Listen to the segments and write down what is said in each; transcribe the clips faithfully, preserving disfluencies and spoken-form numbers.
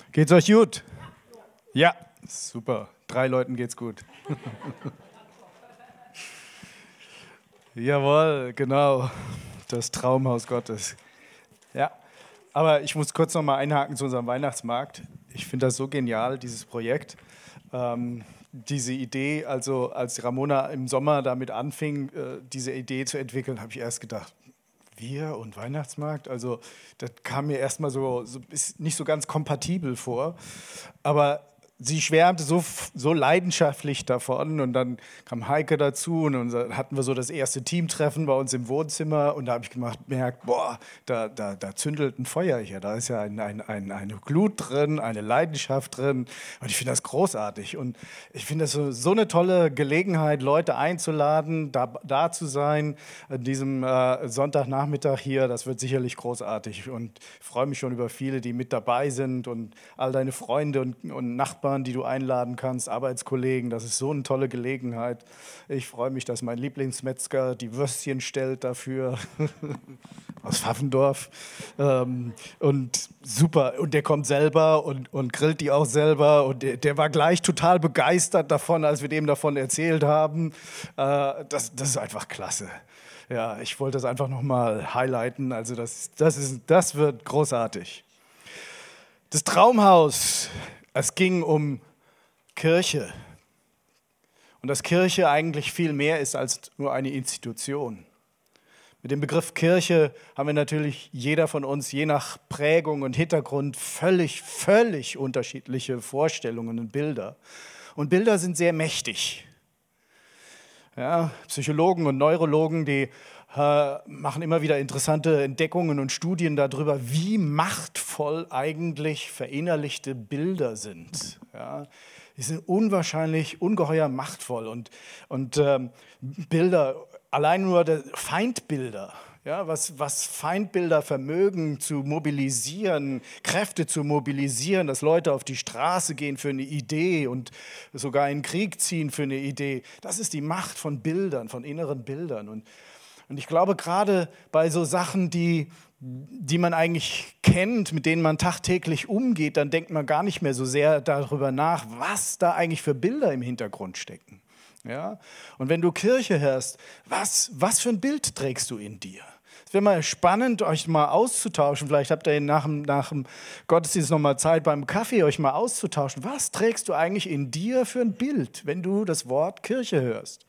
Geht's euch gut? Ja, super. Drei Leuten geht's gut. Jawohl, genau. Das Traumhaus Gottes. Ja, aber ich muss kurz noch mal einhaken zu unserem Weihnachtsmarkt. Ich finde das so genial, dieses Projekt. Ähm, diese Idee, also als Ramona im Sommer damit anfing, äh, diese Idee zu entwickeln, habe ich erst gedacht, wir und Weihnachtsmarkt, also das kam mir erstmal so, so ist nicht so ganz kompatibel vor, aber sie schwärmte so, so leidenschaftlich davon und dann kam Heike dazu und dann hatten wir so das erste Teamtreffen bei uns im Wohnzimmer und da habe ich gemerkt, boah, da, da, da zündelt ein Feuer hier, da ist ja ein, ein, ein, eine Glut drin, eine Leidenschaft drin und ich finde das großartig und ich finde das so, so eine tolle Gelegenheit, Leute einzuladen, da, da zu sein, an diesem äh, Sonntagnachmittag hier, das wird sicherlich großartig und ich freue mich schon über viele, die mit dabei sind und all deine Freunde und, und Nachbarn, die du einladen kannst, Arbeitskollegen, das ist so eine tolle Gelegenheit. Ich freue mich, dass mein Lieblingsmetzger die Würstchen stellt dafür, aus Pfaffendorf. Ähm, und super, und der kommt selber und, und grillt die auch selber und der, der war gleich total begeistert davon, als wir dem davon erzählt haben. Äh, das, das ist einfach klasse. Ja, ich wollte das einfach nochmal highlighten, also das, das, ist, das wird großartig. Das Traumhaus. Es ging um Kirche und dass Kirche eigentlich viel mehr ist als nur eine Institution. Mit dem Begriff Kirche haben wir natürlich jeder von uns, je nach Prägung und Hintergrund, völlig, völlig unterschiedliche Vorstellungen und Bilder. Und Bilder sind sehr mächtig. Ja, Psychologen und Neurologen, die äh, machen immer wieder interessante Entdeckungen und Studien darüber, wie machtvoll eigentlich verinnerlichte Bilder sind. Ja, die sind unwahrscheinlich, ungeheuer machtvoll. Und, und ähm, Bilder, allein nur der Feindbilder, ja, was, was Feindbilder vermögen zu mobilisieren, Kräfte zu mobilisieren, dass Leute auf die Straße gehen für eine Idee und sogar in den Krieg ziehen für eine Idee. Das ist die Macht von Bildern, von inneren Bildern. Und, und ich glaube, gerade bei so Sachen, die, die man eigentlich kennt, mit denen man tagtäglich umgeht, dann denkt man gar nicht mehr so sehr darüber nach, was da eigentlich für Bilder im Hintergrund stecken. Ja? Und wenn du Kirche hörst, was, was für ein Bild trägst du in dir? Es wäre mal spannend, euch mal auszutauschen. Vielleicht habt ihr nach dem, nach dem Gottesdienst noch mal Zeit beim Kaffee, euch mal auszutauschen. Was trägst du eigentlich in dir für ein Bild, wenn du das Wort Kirche hörst?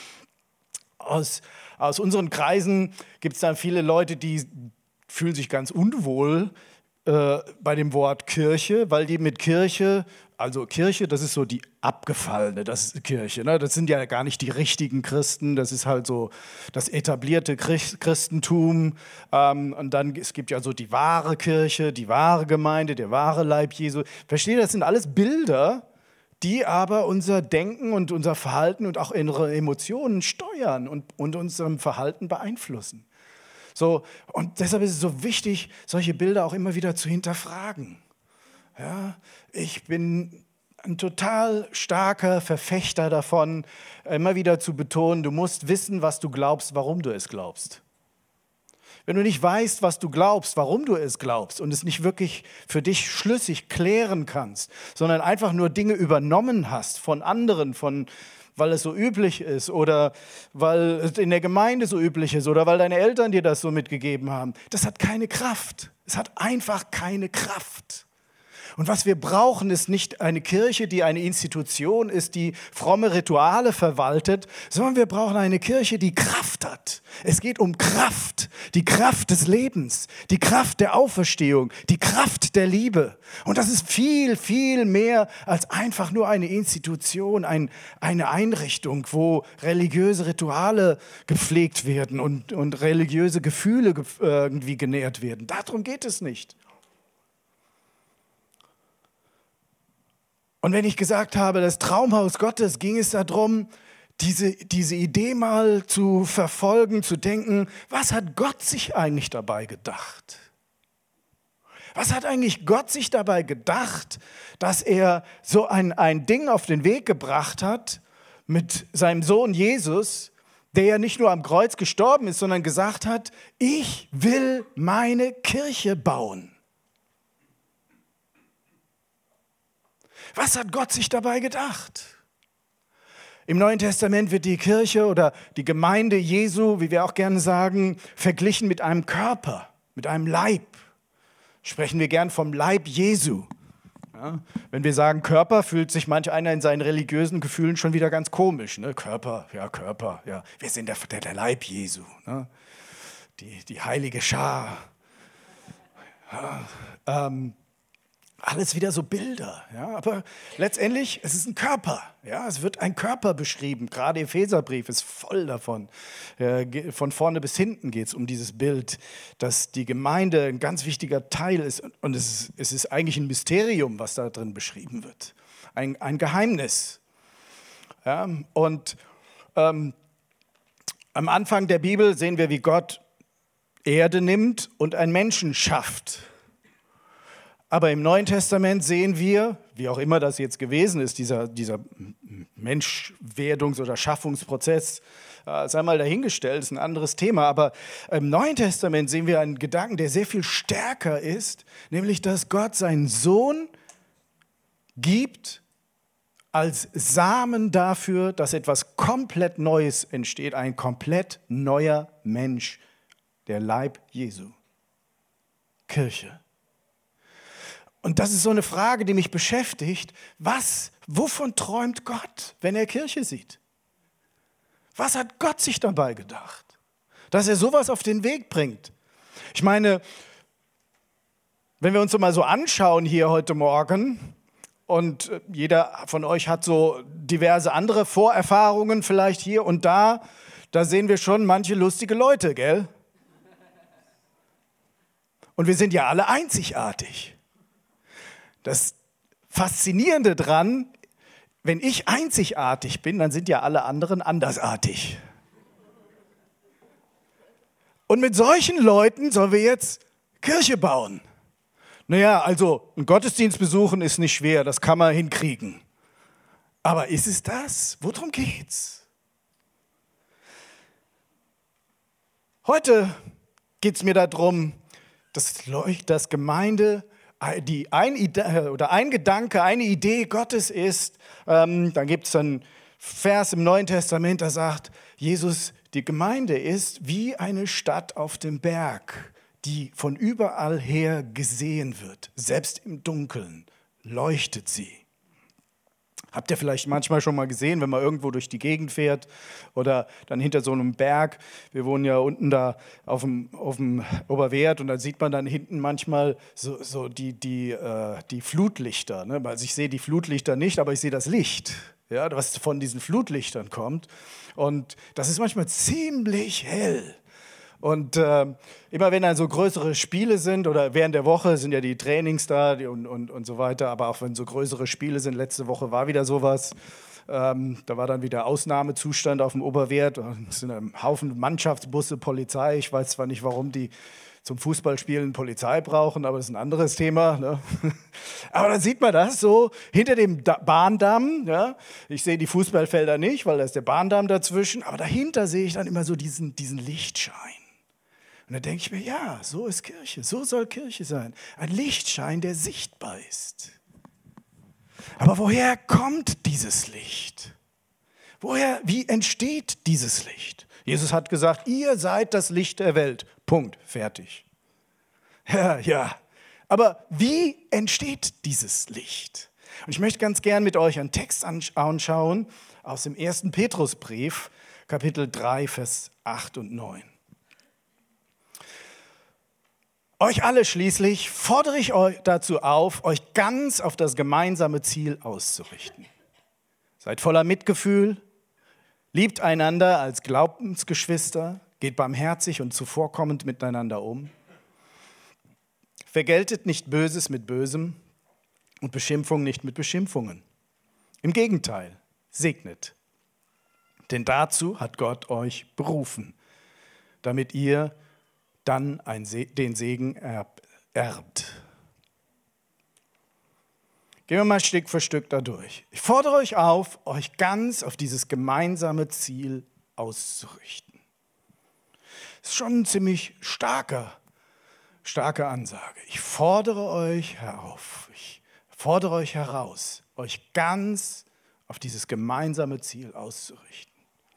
Aus, aus unseren Kreisen gibt es dann viele Leute, die fühlen sich ganz unwohl äh, bei dem Wort Kirche, weil die mit Kirche, also Kirche, das ist so die abgefallene, das ist Kirche, ne? Das sind ja gar nicht die richtigen Christen, das ist halt so das etablierte Christentum. Ähm, und dann, es gibt ja so die wahre Kirche, die wahre Gemeinde, der wahre Leib Jesu. Versteht ihr, das sind alles Bilder, die aber unser Denken und unser Verhalten und auch unsere Emotionen steuern und, und unserem Verhalten beeinflussen. So, und deshalb ist es so wichtig, solche Bilder auch immer wieder zu hinterfragen. Ja, ich bin ein total starker Verfechter davon, immer wieder zu betonen, du musst wissen, was du glaubst, warum du es glaubst. Wenn du nicht weißt, was du glaubst, warum du es glaubst und es nicht wirklich für dich schlüssig klären kannst, sondern einfach nur Dinge übernommen hast von anderen, von, weil es so üblich ist oder weil es in der Gemeinde so üblich ist oder weil deine Eltern dir das so mitgegeben haben, das hat keine Kraft. Es hat einfach keine Kraft. Und was wir brauchen, ist nicht eine Kirche, die eine Institution ist, die fromme Rituale verwaltet, sondern wir brauchen eine Kirche, die Kraft hat. Es geht um Kraft, die Kraft des Lebens, die Kraft der Auferstehung, die Kraft der Liebe. Und das ist viel, viel mehr als einfach nur eine Institution, ein, eine Einrichtung, wo religiöse Rituale gepflegt werden und, und religiöse Gefühle irgendwie genährt werden. Darum geht es nicht. Und wenn ich gesagt habe, das Traumhaus Gottes, ging es darum, diese, diese Idee mal zu verfolgen, zu denken, was hat Gott sich eigentlich dabei gedacht? Was hat eigentlich Gott sich dabei gedacht, dass er so ein, ein Ding auf den Weg gebracht hat mit seinem Sohn Jesus, der ja nicht nur am Kreuz gestorben ist, sondern gesagt hat, ich will meine Kirche bauen. Was hat Gott sich dabei gedacht? Im Neuen Testament wird die Kirche oder die Gemeinde Jesu, wie wir auch gerne sagen, verglichen mit einem Körper, mit einem Leib. Sprechen wir gern vom Leib Jesu. Ja, wenn wir sagen Körper, fühlt sich manch einer in seinen religiösen Gefühlen schon wieder ganz komisch. Ne? Körper, ja Körper, ja. Wir sind der, der, der Leib Jesu, ne? die, die heilige Schar. Ja, ähm, alles wieder so Bilder, ja, aber letztendlich, es ist ein Körper, ja, es wird ein Körper beschrieben, gerade Epheserbrief ist voll davon. Äh, von vorne bis hinten geht es um dieses Bild, dass die Gemeinde ein ganz wichtiger Teil ist und es ist, es ist eigentlich ein Mysterium, was da drin beschrieben wird, ein, ein Geheimnis. Ja, und ähm, am Anfang der Bibel sehen wir, wie Gott Erde nimmt und einen Menschen schafft. Aber im Neuen Testament sehen wir, wie auch immer das jetzt gewesen ist, dieser, dieser Menschwerdungs- oder Schaffungsprozess, äh, sei mal dahingestellt, ist ein anderes Thema. Aber im Neuen Testament sehen wir einen Gedanken, der sehr viel stärker ist, nämlich, dass Gott seinen Sohn gibt als Samen dafür, dass etwas komplett Neues entsteht, ein komplett neuer Mensch, der Leib Jesu, Kirche. Und das ist so eine Frage, die mich beschäftigt. Was, wovon träumt Gott, wenn er Kirche sieht? Was hat Gott sich dabei gedacht, dass er sowas auf den Weg bringt? Ich meine, wenn wir uns so mal so anschauen hier heute Morgen und jeder von euch hat so diverse andere Vorerfahrungen vielleicht hier und da, da sehen wir schon manche lustige Leute, gell? Und wir sind ja alle einzigartig. Das Faszinierende dran, wenn ich einzigartig bin, dann sind ja alle anderen andersartig. Und mit solchen Leuten sollen wir jetzt Kirche bauen. Naja, also einen Gottesdienst besuchen ist nicht schwer, das kann man hinkriegen. Aber ist es das? Worum geht's? Heute geht es mir darum, dass, dass Gemeinde Die ein, oder ein Gedanke, eine Idee Gottes ist, ähm, dann gibt es einen Vers im Neuen Testament, der sagt, Jesus, die Gemeinde ist wie eine Stadt auf dem Berg, die von überall her gesehen wird. Selbst im Dunkeln leuchtet sie. Habt ihr vielleicht manchmal schon mal gesehen, wenn man irgendwo durch die Gegend fährt oder dann hinter so einem Berg. Wir wohnen ja unten da auf dem, auf dem Oberwert und da sieht man dann hinten manchmal so, so die, die, äh, die Flutlichter. Ne? Also ich sehe die Flutlichter nicht, aber ich sehe das Licht, ja, was von diesen Flutlichtern kommt. Und das ist manchmal ziemlich hell. Und äh, immer wenn dann so größere Spiele sind oder während der Woche sind ja die Trainings da die und, und, und so weiter, aber auch wenn so größere Spiele sind, letzte Woche war wieder sowas, ähm, da war dann wieder Ausnahmezustand auf dem Oberwert, es sind ein Haufen Mannschaftsbusse, Polizei, ich weiß zwar nicht, warum die zum Fußballspielen Polizei brauchen, aber das ist ein anderes Thema. Ne? Aber dann sieht man das so hinter dem da- Bahndamm. Ja? Ich sehe die Fußballfelder nicht, weil da ist der Bahndamm dazwischen, aber dahinter sehe ich dann immer so diesen, diesen Lichtschein. Und dann denke ich mir, ja, so ist Kirche, so soll Kirche sein. Ein Lichtschein, der sichtbar ist. Aber woher kommt dieses Licht? Woher, wie entsteht dieses Licht? Jesus hat gesagt, ihr seid das Licht der Welt. Punkt, fertig. Ja, ja. Aber wie entsteht dieses Licht? Und ich möchte ganz gern mit euch einen Text anschauen aus dem ersten Petrusbrief, Kapitel drei, Vers acht und neun. Euch alle schließlich fordere ich euch dazu auf, euch ganz auf das gemeinsame Ziel auszurichten. Seid voller Mitgefühl, liebt einander als Glaubensgeschwister, geht barmherzig und zuvorkommend miteinander um. Vergeltet nicht Böses mit Bösem und Beschimpfung nicht mit Beschimpfungen. Im Gegenteil, segnet. Denn dazu hat Gott euch berufen, damit ihr dann ein Se- den Segen erb- erbt. Gehen wir mal Stück für Stück da durch. Ich fordere euch auf, euch ganz auf dieses gemeinsame Ziel auszurichten. Das ist schon eine ziemlich starke, starke Ansage. Ich fordere euch herauf, ich fordere euch heraus, euch ganz auf dieses gemeinsame Ziel auszurichten.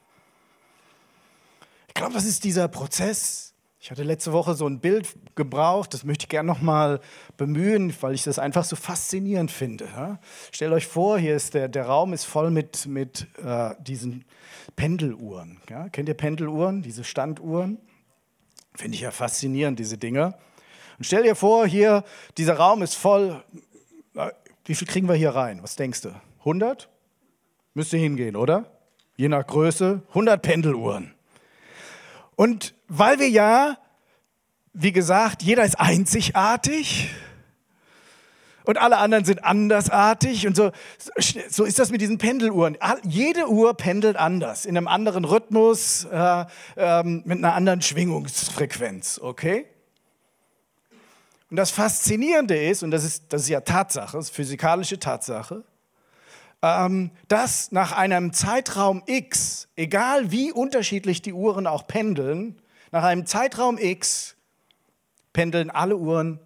Ich glaube, das ist dieser Prozess. Ich hatte letzte Woche so ein Bild gebraucht, das möchte ich gerne nochmal bemühen, weil ich das einfach so faszinierend finde. Ja? Stellt euch vor, hier ist der, der Raum ist voll mit, mit äh, diesen Pendeluhren. Ja? Kennt ihr Pendeluhren, diese Standuhren? Finde ich ja faszinierend, diese Dinger. Und stell dir vor, hier, dieser Raum ist voll. Wie viel kriegen wir hier rein? Was denkst du? hundert? Müsste hingehen, oder? Je nach Größe. hundert Pendeluhren. Und weil wir ja, wie gesagt, jeder ist einzigartig und alle anderen sind andersartig und so, so ist das mit diesen Pendeluhren. Jede Uhr pendelt anders, in einem anderen Rhythmus, äh, äh, mit einer anderen Schwingungsfrequenz, okay? Und das Faszinierende ist, und das ist, das ist ja Tatsache, das ist physikalische Tatsache, ähm, dass nach einem Zeitraum X, egal wie unterschiedlich die Uhren auch pendeln, nach einem Zeitraum X pendeln alle Uhren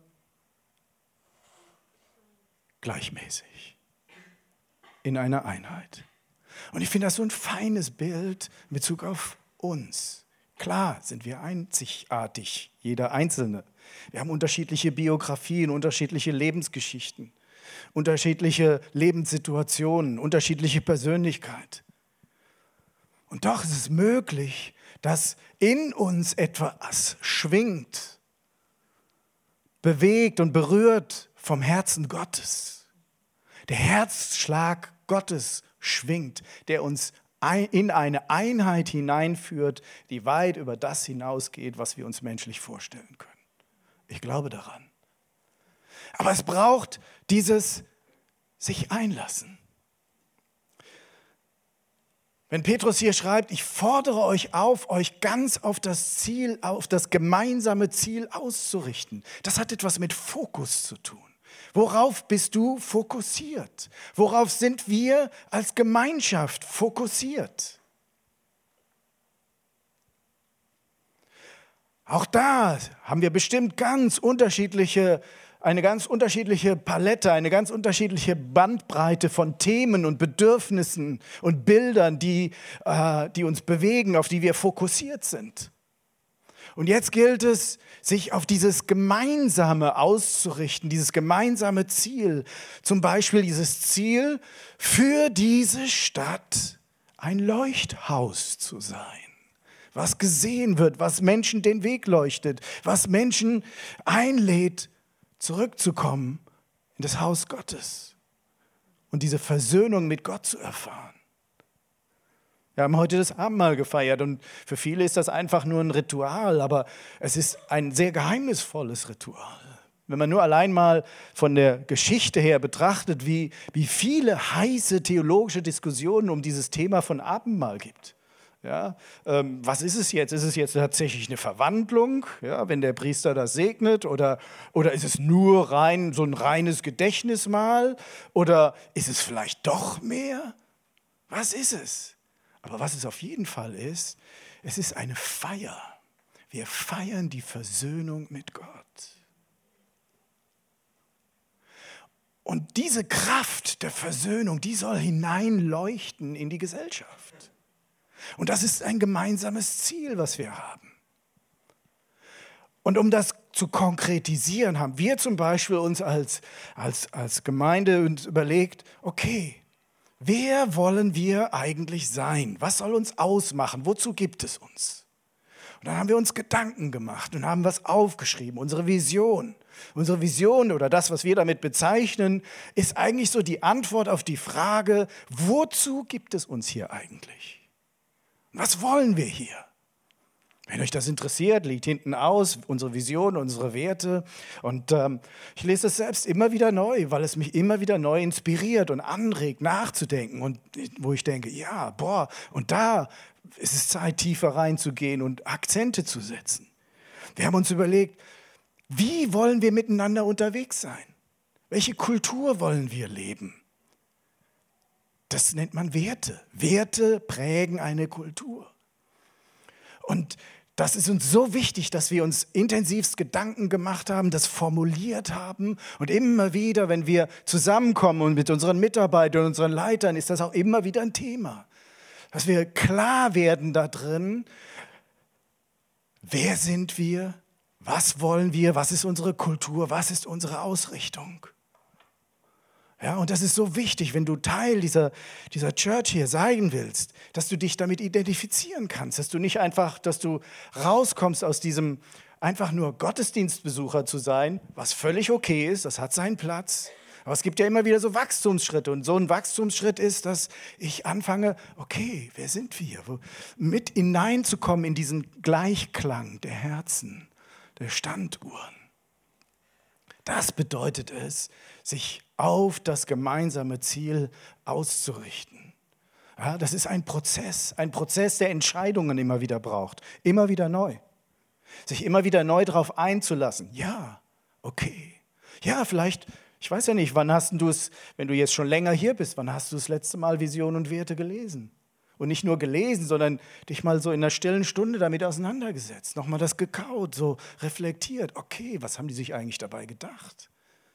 gleichmäßig in einer Einheit. Und ich finde das so ein feines Bild in Bezug auf uns. Klar sind wir einzigartig, jeder Einzelne. Wir haben unterschiedliche Biografien, unterschiedliche Lebensgeschichten, unterschiedliche Lebenssituationen, unterschiedliche Persönlichkeit. Und doch ist es möglich, dass in uns etwas schwingt, bewegt und berührt vom Herzen Gottes. Der Herzschlag Gottes schwingt, der uns in eine Einheit hineinführt, die weit über das hinausgeht, was wir uns menschlich vorstellen können. Ich glaube daran. Aber es braucht dieses sich einlassen. Wenn Petrus hier schreibt, ich fordere euch auf, euch ganz auf das Ziel, auf das gemeinsame Ziel auszurichten. Das hat etwas mit Fokus zu tun. Worauf bist du fokussiert? Worauf sind wir als Gemeinschaft fokussiert? Auch da haben wir bestimmt ganz unterschiedliche, eine ganz unterschiedliche Palette, eine ganz unterschiedliche Bandbreite von Themen und Bedürfnissen und Bildern, die, äh, die uns bewegen, auf die wir fokussiert sind. Und jetzt gilt es, sich auf dieses Gemeinsame auszurichten, dieses gemeinsame Ziel. Zum Beispiel dieses Ziel, für diese Stadt ein Leuchthaus zu sein. Was gesehen wird, was Menschen den Weg leuchtet, was Menschen einlädt, zurückzukommen in das Haus Gottes und diese Versöhnung mit Gott zu erfahren. Wir haben heute das Abendmahl gefeiert und für viele ist das einfach nur ein Ritual, aber es ist ein sehr geheimnisvolles Ritual. Wenn man nur allein mal von der Geschichte her betrachtet, wie, wie viele heiße theologische Diskussionen um dieses Thema von Abendmahl gibt. Ja, ähm, was ist es jetzt? Ist es jetzt tatsächlich eine Verwandlung, ja, wenn der Priester das segnet? Oder, oder ist es nur rein, so ein reines Gedächtnismahl? Oder ist es vielleicht doch mehr? Was ist es? Aber was es auf jeden Fall ist, es ist eine Feier. Wir feiern die Versöhnung mit Gott. Und diese Kraft der Versöhnung, die soll hineinleuchten in die Gesellschaft. Und das ist ein gemeinsames Ziel, was wir haben. Und um das zu konkretisieren, haben wir zum Beispiel uns als, als, als Gemeinde uns überlegt, okay, wer wollen wir eigentlich sein? Was soll uns ausmachen? Wozu gibt es uns? Und dann haben wir uns Gedanken gemacht und haben was aufgeschrieben, unsere Vision. Unsere Vision oder das, was wir damit bezeichnen, ist eigentlich so die Antwort auf die Frage, wozu gibt es uns hier eigentlich? Was wollen wir hier? Wenn euch das interessiert, liegt hinten aus, unsere Vision, unsere Werte. Und ähm, ich lese es selbst immer wieder neu, weil es mich immer wieder neu inspiriert und anregt, nachzudenken. Und wo ich denke, ja, boah, und da ist es Zeit, tiefer reinzugehen und Akzente zu setzen. Wir haben uns überlegt, wie wollen wir miteinander unterwegs sein? Welche Kultur wollen wir leben? Das nennt man Werte. Werte prägen eine Kultur. Und Das ist uns so wichtig, dass wir uns intensivst Gedanken gemacht haben, das formuliert haben. Und immer wieder, wenn wir zusammenkommen und mit unseren Mitarbeitern, unseren Leitern, ist das auch immer wieder ein Thema. Dass wir klar werden da drin, wer sind wir, was wollen wir, was ist unsere Kultur, was ist unsere Ausrichtung. Ja, und das ist so wichtig, wenn du Teil dieser, dieser Church hier sein willst, dass du dich damit identifizieren kannst, dass du nicht einfach, dass du rauskommst aus diesem einfach nur Gottesdienstbesucher zu sein, was völlig okay ist, das hat seinen Platz. Aber es gibt ja immer wieder so Wachstumsschritte und so ein Wachstumsschritt ist, dass ich anfange, okay, wer sind wir? Mit hineinzukommen in diesen Gleichklang der Herzen, der Standuhren. Das bedeutet es, sich auf das gemeinsame Ziel auszurichten. Ja, das ist ein Prozess, ein Prozess, der Entscheidungen immer wieder braucht, immer wieder neu. Sich immer wieder neu darauf einzulassen. Ja, okay. Ja, vielleicht, ich weiß ja nicht, wann hast du es, wenn du jetzt schon länger hier bist, wann hast du das letzte Mal Vision und Werte gelesen? Und nicht nur gelesen, sondern dich mal so in einer stillen Stunde damit auseinandergesetzt, nochmal das gekaut, so reflektiert. Okay, was haben die sich eigentlich dabei gedacht?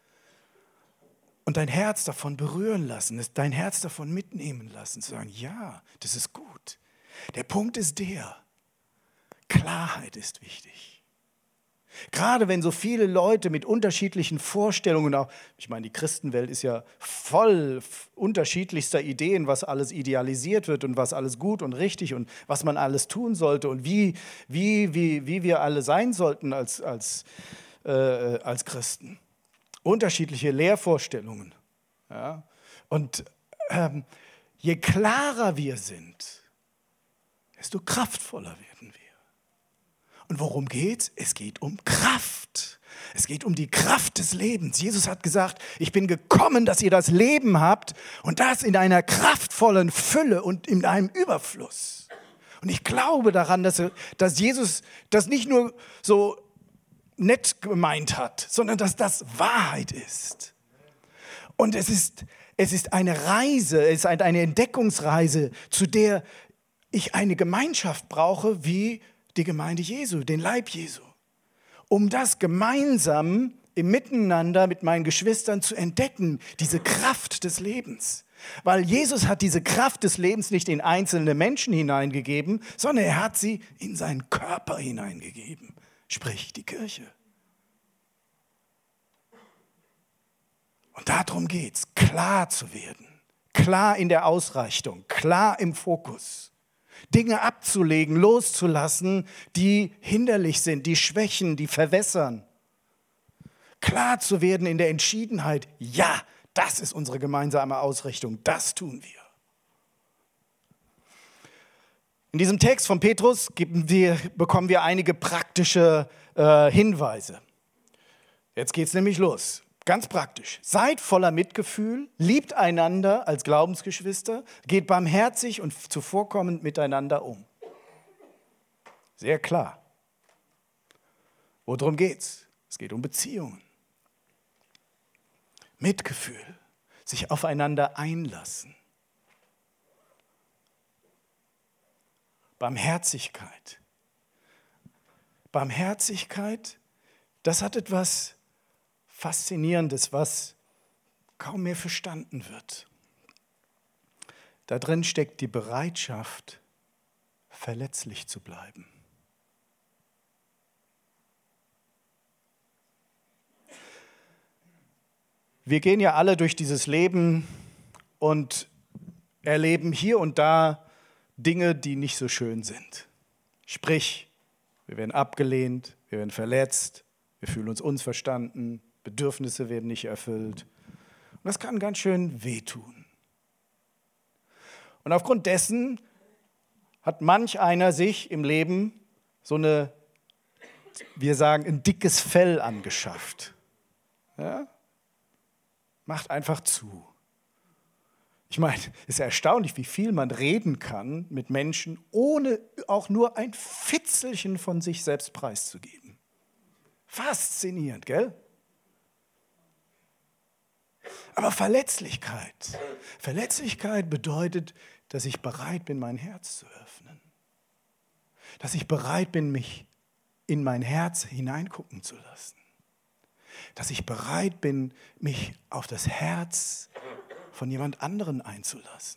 Und dein Herz davon berühren lassen, dein Herz davon mitnehmen lassen, zu sagen, ja, das ist gut. Der Punkt ist der, Klarheit ist wichtig. Gerade wenn so viele Leute mit unterschiedlichen Vorstellungen, auch, ich meine, die Christenwelt ist ja voll unterschiedlichster Ideen, was alles idealisiert wird und was alles gut und richtig und was man alles tun sollte und wie, wie, wie, wie wir alle sein sollten als, als, äh, als Christen. Unterschiedliche Lehrvorstellungen. Ja? Und ähm, je klarer wir sind, desto kraftvoller werden wir. Und worum geht's? Es geht um Kraft. Es geht um die Kraft des Lebens. Jesus hat gesagt, ich bin gekommen, dass ihr das Leben habt und das in einer kraftvollen Fülle und in einem Überfluss. Und ich glaube daran, dass, dass Jesus das nicht nur so nett gemeint hat, sondern dass das Wahrheit ist. Und es ist, es ist eine Reise, es ist eine Entdeckungsreise, zu der ich eine Gemeinschaft brauche, wie die Gemeinde Jesu, den Leib Jesu, um das gemeinsam im Miteinander mit meinen Geschwistern zu entdecken, diese Kraft des Lebens. Weil Jesus hat diese Kraft des Lebens nicht in einzelne Menschen hineingegeben, sondern er hat sie in seinen Körper hineingegeben, sprich die Kirche. Und darum geht es, klar zu werden, klar in der Ausrichtung, klar im Fokus. Dinge abzulegen, loszulassen, die hinderlich sind, die schwächen, die verwässern. Klar zu werden in der Entschiedenheit, ja, das ist unsere gemeinsame Ausrichtung, das tun wir. In diesem Text von Petrus geben wir, bekommen wir einige praktische äh, Hinweise. Jetzt geht es nämlich los. Ganz praktisch. Seid voller Mitgefühl, liebt einander als Glaubensgeschwister, geht barmherzig und zuvorkommend miteinander um. Sehr klar. Worum geht's? Es geht um Beziehungen. Mitgefühl, sich aufeinander einlassen. Barmherzigkeit. Barmherzigkeit, das hat etwas Faszinierendes, was kaum mehr verstanden wird. Da drin steckt die Bereitschaft, verletzlich zu bleiben. Wir gehen ja alle durch dieses Leben und erleben hier und da Dinge, die nicht so schön sind. Sprich, wir werden abgelehnt, wir werden verletzt, wir fühlen uns unverstanden, Bedürfnisse werden nicht erfüllt. Und das kann ganz schön wehtun. Und aufgrund dessen hat manch einer sich im Leben so eine, wir sagen, ein dickes Fell angeschafft. Ja? Macht einfach zu. Ich meine, es ist ja erstaunlich, wie viel man reden kann mit Menschen, ohne auch nur ein Fitzelchen von sich selbst preiszugeben. Faszinierend, gell? Aber Verletzlichkeit. Verletzlichkeit bedeutet, dass ich bereit bin, mein Herz zu öffnen. Dass ich bereit bin, mich in mein Herz hineingucken zu lassen. Dass ich bereit bin, mich auf das Herz von jemand anderen einzulassen.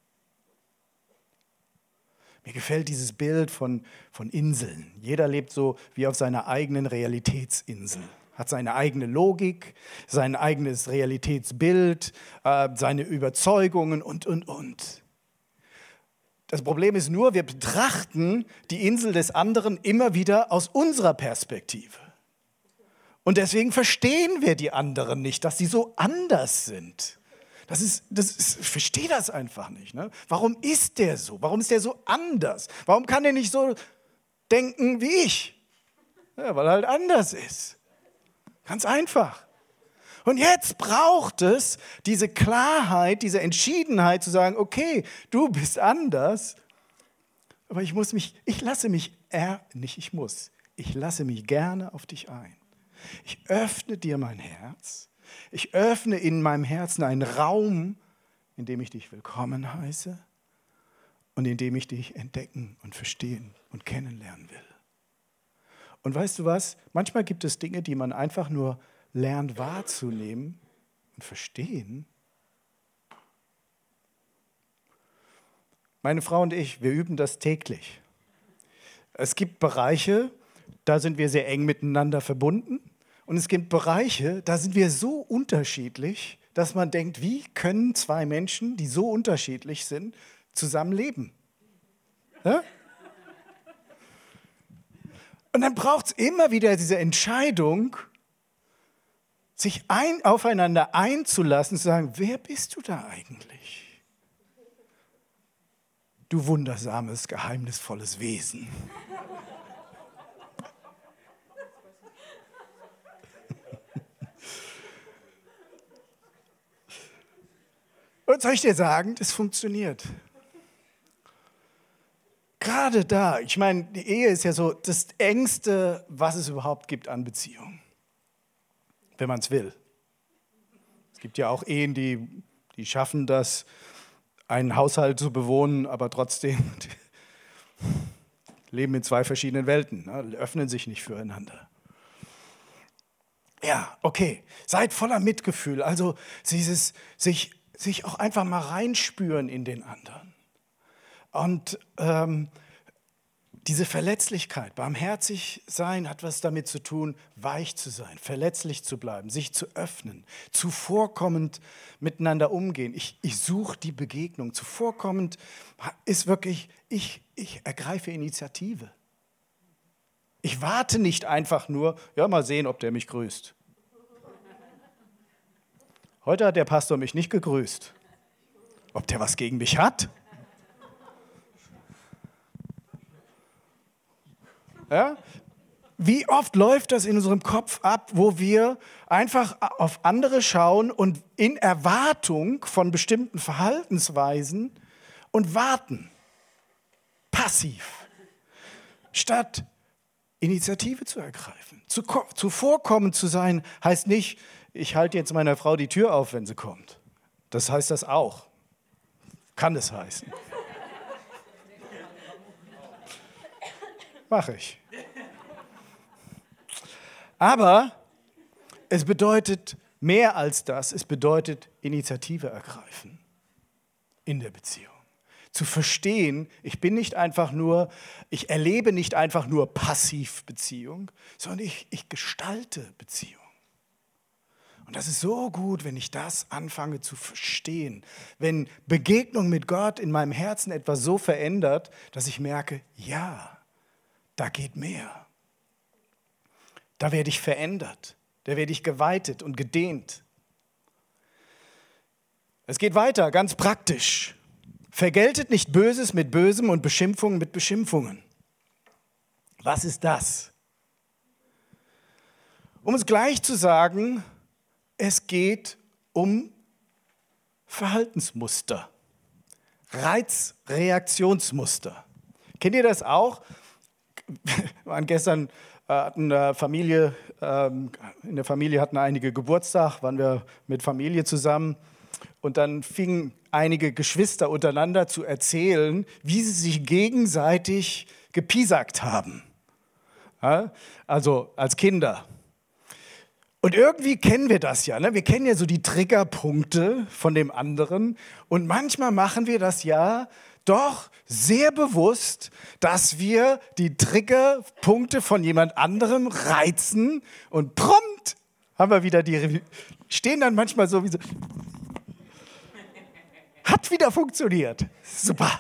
Mir gefällt dieses Bild von, von Inseln. Jeder lebt so wie auf seiner eigenen Realitätsinsel. Hat seine eigene Logik, sein eigenes Realitätsbild, äh, seine Überzeugungen und, und, und. Das Problem ist nur, wir betrachten die Insel des anderen immer wieder aus unserer Perspektive. Und deswegen verstehen wir die anderen nicht, dass sie so anders sind. Das ist, das ist, ich verstehe das einfach nicht. Ne? Warum ist der so? Warum ist der so anders? Warum kann der nicht so denken wie ich? Ja, weil er halt anders ist. Ganz einfach. Und jetzt braucht es diese Klarheit, diese Entschiedenheit zu sagen, okay, du bist anders, aber ich muss mich, ich lasse mich, er, nicht ich muss, ich lasse mich gerne auf dich ein. Ich öffne dir mein Herz. Ich öffne in meinem Herzen einen Raum, in dem ich dich willkommen heiße und in dem ich dich entdecken und verstehen und kennenlernen will. Und weißt du was? Manchmal gibt es Dinge, die man einfach nur lernt wahrzunehmen und verstehen. Meine Frau und ich, wir üben das täglich. Es gibt Bereiche, da sind wir sehr eng miteinander verbunden. Und es gibt Bereiche, da sind wir so unterschiedlich, dass man denkt, wie können zwei Menschen, die so unterschiedlich sind, zusammen leben? Ja? Und dann braucht es immer wieder diese Entscheidung, sich ein, aufeinander einzulassen, zu sagen, wer bist du da eigentlich? Du wundersames, geheimnisvolles Wesen. Und soll ich dir sagen, das funktioniert. Gerade da, ich meine, die Ehe ist ja so das Engste, was es überhaupt gibt an Beziehungen. Wenn man es will. Es gibt ja auch Ehen, die, die schaffen das, einen Haushalt zu bewohnen, aber trotzdem leben in zwei verschiedenen Welten, ne, öffnen sich nicht füreinander. Ja, okay, seid voller Mitgefühl, also dieses sich sich auch einfach mal reinspüren in den anderen. Und ähm, diese Verletzlichkeit, barmherzig sein, hat was damit zu tun, weich zu sein, verletzlich zu bleiben, sich zu öffnen, zuvorkommend miteinander umgehen. Ich, ich suche die Begegnung. Zuvorkommend ist wirklich, ich, ich ergreife Initiative. Ich warte nicht einfach nur, ja, mal sehen, ob der mich grüßt. Heute hat der Pastor mich nicht gegrüßt. Ob der was gegen mich hat? Ja? Wie oft läuft das in unserem Kopf ab, wo wir einfach auf andere schauen und in Erwartung von bestimmten Verhaltensweisen und warten. Passiv. Statt Initiative zu ergreifen. Zuvorkommend zu sein heißt nicht, ich halte jetzt meiner Frau die Tür auf, wenn sie kommt. Das heißt das auch. Kann es heißen. Mache ich. Aber es bedeutet mehr als das. Es bedeutet Initiative ergreifen in der Beziehung. Zu verstehen, ich bin nicht einfach nur, ich erlebe nicht einfach nur passiv Beziehung, sondern ich, ich gestalte Beziehung. Und das ist so gut, wenn ich das anfange zu verstehen. Wenn Begegnung mit Gott in meinem Herzen etwas so verändert, dass ich merke, ja, da geht mehr. Da werde ich verändert. Da werde ich geweitet und gedehnt. Es geht weiter, ganz praktisch. Vergeltet nicht Böses mit Bösem und Beschimpfungen mit Beschimpfungen. Was ist das? Um es gleich zu sagen, es geht um Verhaltensmuster, Reizreaktionsmuster. Kennt ihr das auch? Wir waren gestern äh, hatten eine Familie, ähm, in der Familie hatten einige Geburtstag, waren wir mit Familie zusammen und dann fingen einige Geschwister untereinander zu erzählen, wie sie sich gegenseitig gepiesackt haben. Ja, also als Kinder. Und irgendwie kennen wir das ja. Ne? Wir kennen ja so die Triggerpunkte von dem anderen. Und manchmal machen wir das ja doch sehr bewusst, dass wir die Triggerpunkte von jemand anderem reizen. Und prompt haben wir wieder die, stehen dann manchmal so wie so, hat wieder funktioniert. Super.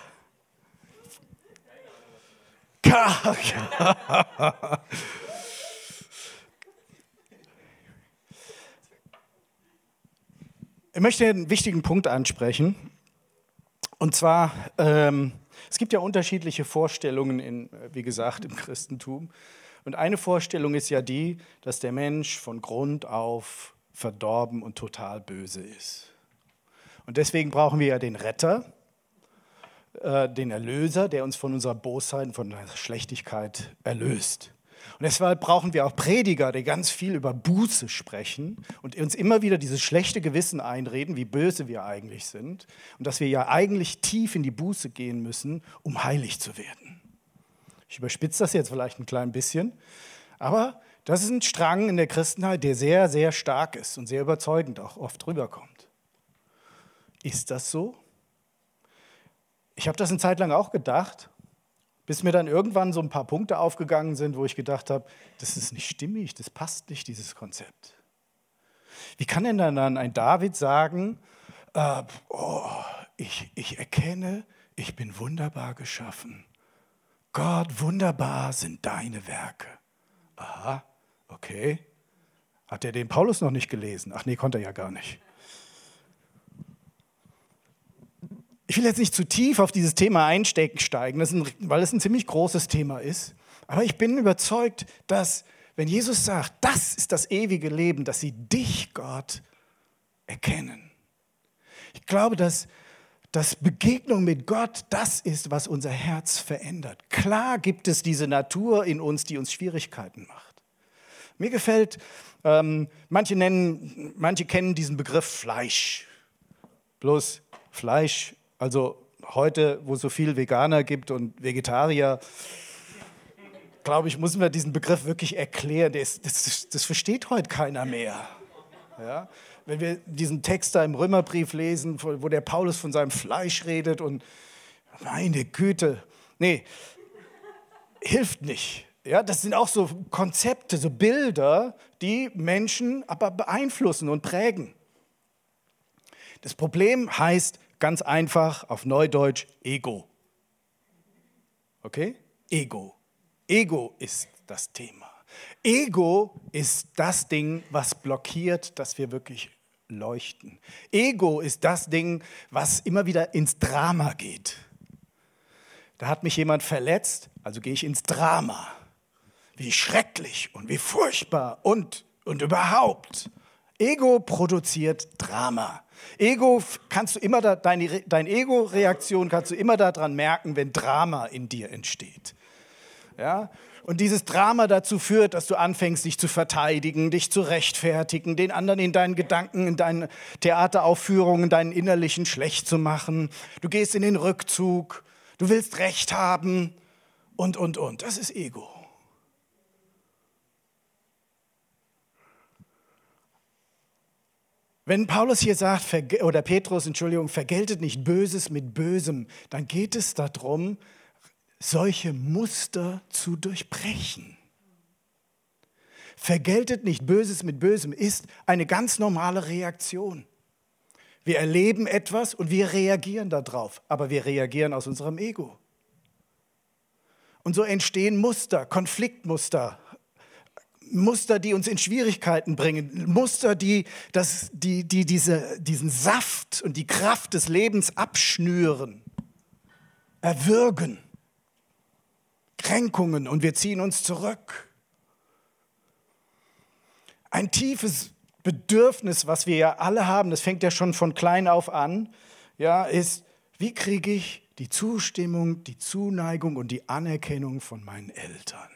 Ich möchte einen wichtigen Punkt ansprechen. Und zwar, ähm, es gibt ja unterschiedliche Vorstellungen, in, wie gesagt, im Christentum. Und eine Vorstellung ist ja die, dass der Mensch von Grund auf verdorben und total böse ist. Und deswegen brauchen wir ja den Retter, äh, den Erlöser, der uns von unserer Bosheit, von der Schlechtigkeit erlöst. Und deshalb brauchen wir auch Prediger, die ganz viel über Buße sprechen und uns immer wieder dieses schlechte Gewissen einreden, wie böse wir eigentlich sind und dass wir ja eigentlich tief in die Buße gehen müssen, um heilig zu werden. Ich überspitze das jetzt vielleicht ein klein bisschen, aber das ist ein Strang in der Christenheit, der sehr, sehr stark ist und sehr überzeugend auch oft rüberkommt. Ist das so? Ich habe das eine Zeit lang auch gedacht, bis mir dann irgendwann so ein paar Punkte aufgegangen sind, wo ich gedacht habe, das ist nicht stimmig, das passt nicht, dieses Konzept. Wie kann denn dann ein David sagen, äh, oh, ich, ich erkenne, ich bin wunderbar geschaffen. Gott, wunderbar sind deine Werke. Aha, okay. Hat er den Paulus noch nicht gelesen? Ach nee, konnte er ja gar nicht. Ich will jetzt nicht zu tief auf dieses Thema einsteigen, das ist ein, weil es ein ziemlich großes Thema ist. Aber ich bin überzeugt, dass, wenn Jesus sagt, das ist das ewige Leben, dass sie dich, Gott, erkennen. Ich glaube, dass, dass Begegnung mit Gott das ist, was unser Herz verändert. Klar gibt es diese Natur in uns, die uns Schwierigkeiten macht. Mir gefällt, ähm, manche, nennen, manche kennen diesen Begriff Fleisch. Bloß Fleisch. Also heute, wo es so viel Veganer gibt und Vegetarier, glaube ich, müssen wir diesen Begriff wirklich erklären. Das, das, das versteht heute keiner mehr. Ja? Wenn wir diesen Text da im Römerbrief lesen, wo der Paulus von seinem Fleisch redet und meine Güte, nee, hilft nicht. Ja, das sind auch so Konzepte, so Bilder, die Menschen aber beeinflussen und prägen. Das Problem heißt, ganz einfach, auf Neudeutsch, Ego. Okay? Ego. Ego ist das Thema. Ego ist das Ding, was blockiert, dass wir wirklich leuchten. Ego ist das Ding, was immer wieder ins Drama geht. Da hat mich jemand verletzt, also gehe ich ins Drama. Wie schrecklich und wie furchtbar und, und überhaupt. Ego produziert Drama. Ego kannst du immer da, deine, deine Ego-Reaktion kannst du immer daran merken, wenn Drama in dir entsteht. Ja? Und dieses Drama dazu führt, dass du anfängst, dich zu verteidigen, dich zu rechtfertigen, den anderen in deinen Gedanken, in deinen Theateraufführungen, deinen innerlichen schlecht zu machen. Du gehst in den Rückzug, du willst Recht haben und, und, und. Das ist Ego. Wenn Paulus hier sagt, oder Petrus, Entschuldigung, vergeltet nicht Böses mit Bösem, dann geht es darum, solche Muster zu durchbrechen. Vergeltet nicht Böses mit Bösem ist eine ganz normale Reaktion. Wir erleben etwas und wir reagieren darauf, aber wir reagieren aus unserem Ego. Und so entstehen Muster, Konfliktmuster, Muster, die uns in Schwierigkeiten bringen, Muster, die, das, die, die diese, diesen Saft und die Kraft des Lebens abschnüren, erwürgen, Kränkungen und wir ziehen uns zurück. Ein tiefes Bedürfnis, was wir ja alle haben, das fängt ja schon von klein auf an, ja, ist, wie kriege ich die Zustimmung, die Zuneigung und die Anerkennung von meinen Eltern?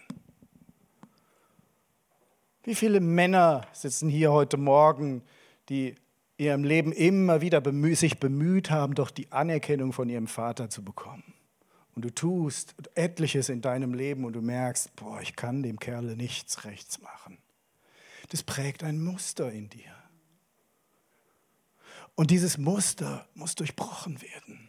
Wie viele Männer sitzen hier heute Morgen, die ihrem Leben immer wieder bemüht, sich bemüht haben, doch die Anerkennung von ihrem Vater zu bekommen. Und du tust etliches in deinem Leben und du merkst, boah, ich kann dem Kerl nichts rechts machen. Das prägt ein Muster in dir. Und dieses Muster muss durchbrochen werden.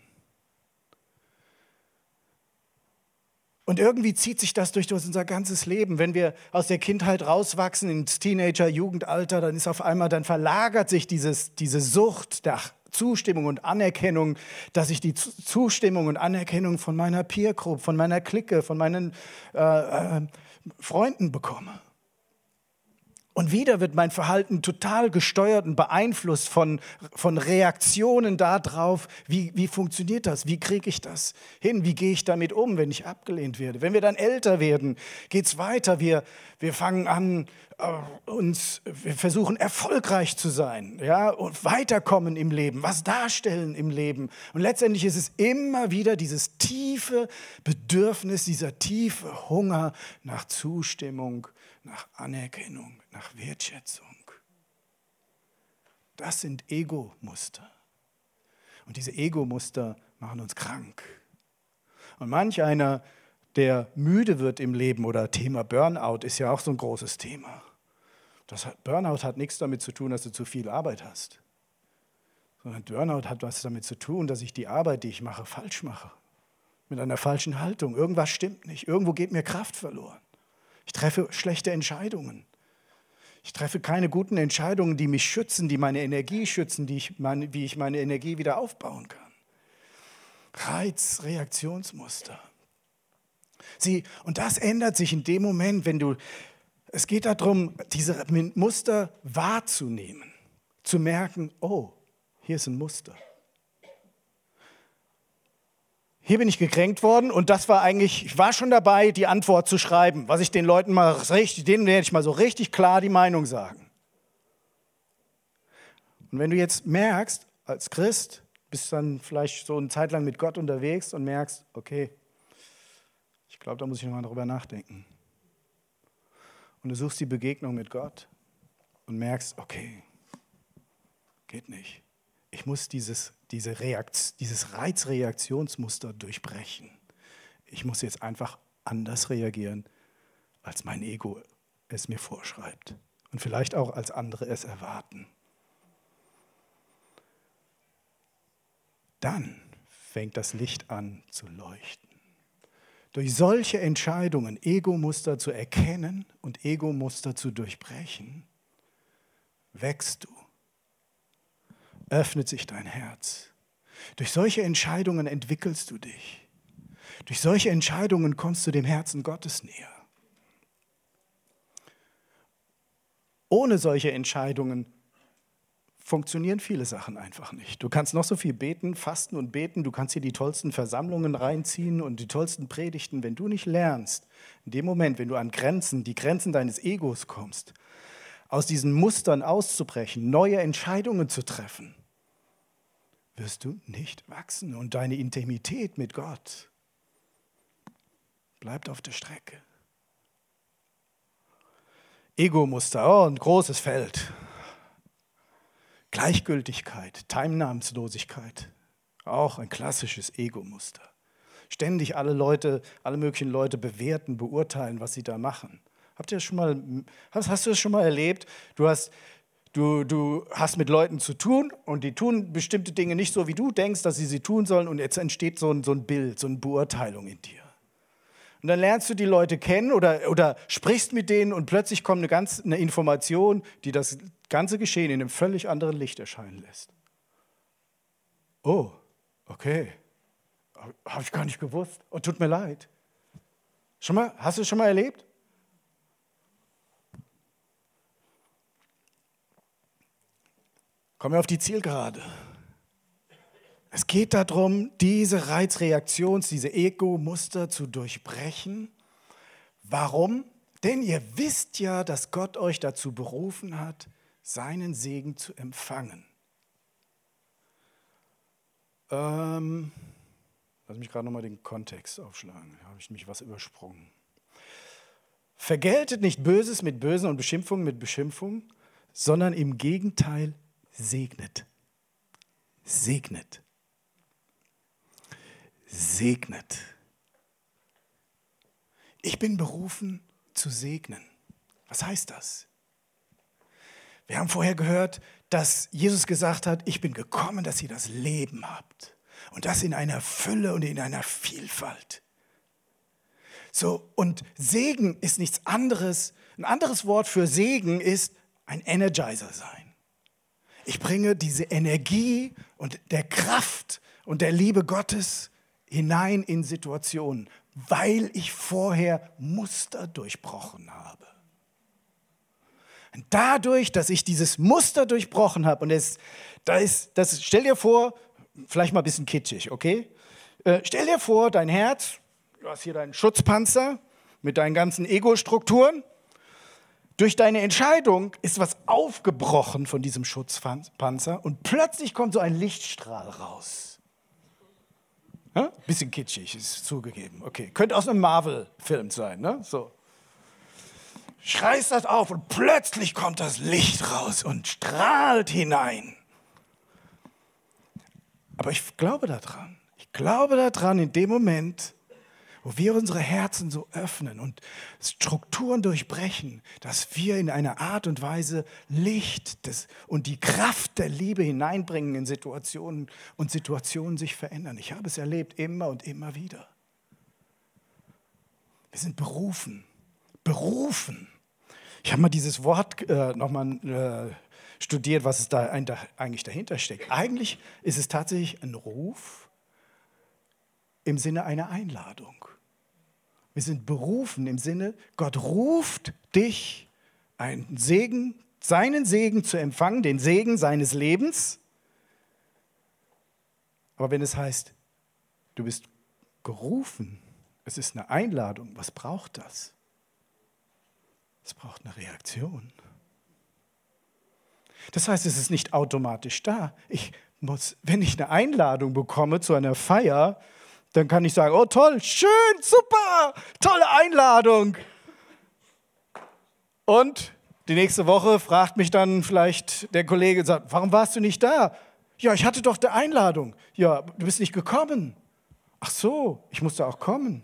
Und irgendwie zieht sich das durch unser ganzes Leben. Wenn wir aus der Kindheit rauswachsen ins Teenager-, Jugendalter, dann ist auf einmal, dann verlagert sich dieses, diese Sucht nach Zustimmung und Anerkennung, dass ich die Zustimmung und Anerkennung von meiner Peer Group, von meiner Clique, von meinen äh, äh, Freunden bekomme. Und wieder wird mein Verhalten total gesteuert und beeinflusst von, von Reaktionen darauf, wie, wie funktioniert das, wie kriege ich das hin, wie gehe ich damit um, wenn ich abgelehnt werde. Wenn wir dann älter werden, geht es weiter, wir, wir fangen an, äh, uns, wir versuchen erfolgreich zu sein, ja, und weiterkommen im Leben, was darstellen im Leben. Und letztendlich ist es immer wieder dieses tiefe Bedürfnis, dieser tiefe Hunger nach Zustimmung, nach Anerkennung, nach Wertschätzung. Das sind Ego-Muster. Und diese Ego-Muster machen uns krank. Und manch einer, der müde wird im Leben, oder Thema Burnout ist ja auch so ein großes Thema. Das hat, Burnout hat nichts damit zu tun, dass du zu viel Arbeit hast. Sondern Burnout hat was damit zu tun, dass ich die Arbeit, die ich mache, falsch mache. Mit einer falschen Haltung. Irgendwas stimmt nicht. Irgendwo geht mir Kraft verloren. Ich treffe schlechte Entscheidungen. Ich treffe keine guten Entscheidungen, die mich schützen, die meine Energie schützen, die ich meine, wie ich meine Energie wieder aufbauen kann. Reiz, Reaktionsmuster. Sieh, und das ändert sich in dem Moment, wenn du, es geht darum, diese Muster wahrzunehmen, zu merken, oh, hier ist ein Muster. Hier bin ich gekränkt worden und das war eigentlich, ich war schon dabei, die Antwort zu schreiben, was ich den Leuten mal richtig, denen werde ich mal so richtig klar die Meinung sagen. Und wenn du jetzt merkst, als Christ, bist dann vielleicht so eine Zeit lang mit Gott unterwegs und merkst, okay, ich glaube, da muss ich nochmal drüber nachdenken. Und du suchst die Begegnung mit Gott und merkst, okay, geht nicht. Ich muss dieses, diese Reakt, dieses Reizreaktionsmuster durchbrechen. Ich muss jetzt einfach anders reagieren, als mein Ego es mir vorschreibt. Und vielleicht auch, als andere es erwarten. Dann fängt das Licht an zu leuchten. Durch solche Entscheidungen, Ego-Muster zu erkennen und Ego-Muster zu durchbrechen, wächst du. Öffnet sich dein Herz. Durch solche Entscheidungen entwickelst du dich. Durch solche Entscheidungen kommst du dem Herzen Gottes näher. Ohne solche Entscheidungen funktionieren viele Sachen einfach nicht. Du kannst noch so viel beten, fasten und beten, du kannst hier die tollsten Versammlungen reinziehen und die tollsten Predigten, wenn du nicht lernst, in dem Moment, wenn du an Grenzen, die Grenzen deines Egos kommst, aus diesen Mustern auszubrechen, neue Entscheidungen zu treffen, wirst du nicht wachsen und deine Intimität mit Gott bleibt auf der Strecke. Ego-Muster, oh, ein großes Feld. Gleichgültigkeit, Teilnahmslosigkeit, auch ein klassisches Ego-Muster. Ständig alle Leute, alle möglichen Leute bewerten, beurteilen, was sie da machen. Habt ihr das schon mal, hast, hast du das schon mal erlebt? Du hast, du, du hast mit Leuten zu tun und die tun bestimmte Dinge nicht so, wie du denkst, dass sie sie tun sollen und jetzt entsteht so ein, so ein Bild, so eine Beurteilung in dir. Und dann lernst du die Leute kennen oder, oder sprichst mit denen und plötzlich kommt eine, ganz, eine Information, die das ganze Geschehen in einem völlig anderen Licht erscheinen lässt. Oh, okay. Habe ich gar nicht gewusst. Oh, tut mir leid. Schon mal, hast du es schon mal erlebt? Kommen wir auf die Zielgerade. Es geht darum, diese Reizreaktions-, diese Ego-Muster zu durchbrechen. Warum? Denn ihr wisst ja, dass Gott euch dazu berufen hat, seinen Segen zu empfangen. Ähm, lass mich gerade nochmal den Kontext aufschlagen. Da habe ich nämlich was übersprungen. Vergeltet nicht Böses mit Bösen und Beschimpfung mit Beschimpfung, sondern im Gegenteil segnet. segnet. Segnet. Ich bin berufen zu segnen. Was heißt das? Wir haben vorher gehört, dass Jesus gesagt hat, ich bin gekommen, dass ihr das Leben habt. Und das in einer Fülle und in einer Vielfalt. So, und Segen ist nichts anderes. Ein anderes Wort für Segen ist ein Energizer sein. Ich bringe diese Energie und der Kraft und der Liebe Gottes hinein in Situationen, weil ich vorher Muster durchbrochen habe. Und dadurch, dass ich dieses Muster durchbrochen habe, und es, da ist, das, stell dir vor, vielleicht mal ein bisschen kitschig, okay? Äh, stell dir vor, dein Herz, du hast hier deinen Schutzpanzer mit deinen ganzen Ego-Strukturen. Durch deine Entscheidung ist was aufgebrochen von diesem Schutzpanzer und plötzlich kommt so ein Lichtstrahl raus. Ja? Bisschen kitschig, ist zugegeben. Okay, könnte aus einem Marvel-Film sein, ne? So. Schreist das auf und plötzlich kommt das Licht raus und strahlt hinein. Aber ich glaube daran. Ich glaube daran in dem Moment, wo wir unsere Herzen so öffnen und Strukturen durchbrechen, dass wir in einer Art und Weise Licht des, und die Kraft der Liebe hineinbringen in Situationen und Situationen sich verändern. Ich habe es erlebt, immer und immer wieder. Wir sind berufen. Berufen. Ich habe mal dieses Wort äh, nochmal äh, studiert, was es da eigentlich dahinter steckt. Eigentlich ist es tatsächlich ein Ruf im Sinne einer Einladung. Wir sind berufen im Sinne, Gott ruft dich, einen Segen, seinen Segen zu empfangen, den Segen seines Lebens. Aber wenn es heißt, du bist gerufen, es ist eine Einladung, was braucht das? Es braucht eine Reaktion. Das heißt, es ist nicht automatisch da. Ich muss, wenn ich eine Einladung bekomme zu einer Feier, dann kann ich sagen, oh toll, schön, super, tolle Einladung. Und die nächste Woche fragt mich dann vielleicht der Kollege und sagt, warum warst du nicht da? Ja, ich hatte doch die Einladung. Ja, du bist nicht gekommen. Ach so, ich musste auch kommen.